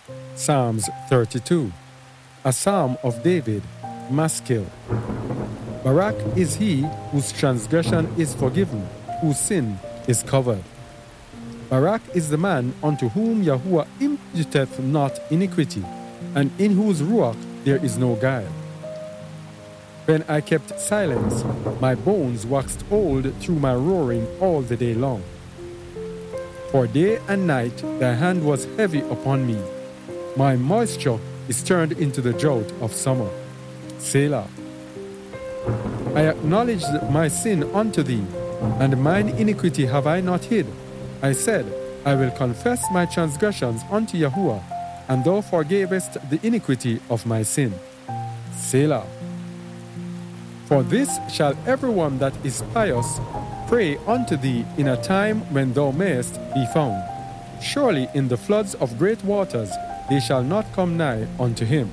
Psalms 32. A Psalm of David, Maskil. Barak is he whose transgression is forgiven, whose sin is covered. Barak is the man unto whom Yahuwah imputeth not iniquity, and in whose ruach there is no guile. When I kept silence, my bones waxed old through my roaring all the day long. For day and night thy hand was heavy upon me. My moisture is turned into the drought of summer. Selah. I acknowledged my sin unto thee, and mine iniquity have I not hid. I said, I will confess my transgressions unto Yahuwah, and thou forgavest the iniquity of my sin. Selah. For this shall everyone that is pious pray unto thee in a time when thou mayest be found. Surely in the floods of great waters they shall not come nigh unto him.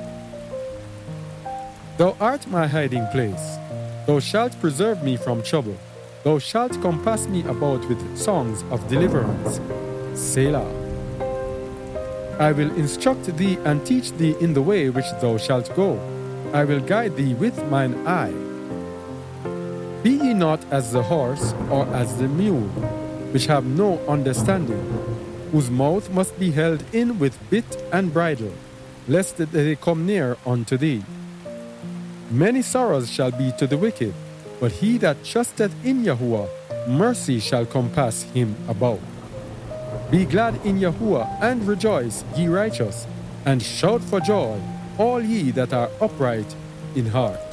Thou art my hiding place. Thou shalt preserve me from trouble. Thou shalt compass me about with songs of deliverance. Selah. I will instruct thee and teach thee in the way which thou shalt go. I will guide thee with mine eye. Be ye not as the horse or as the mule, which have no understanding, whose mouth must be held in with bit and bridle, lest they come near unto thee. Many sorrows shall be to the wicked, but he that trusteth in Yahuwah, mercy shall compass him about. Be glad in Yahuwah, and rejoice, ye righteous, and shout for joy, all ye that are upright in heart.